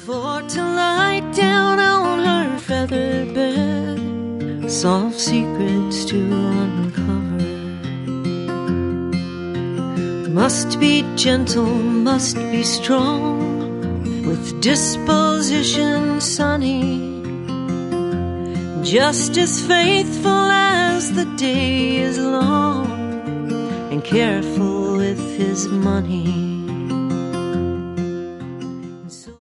for to lie down on her feather bed, soft secrets to uncover. Must be gentle, must be strong, with disposition sunny, just as faithful as the day is long, and careful with his money.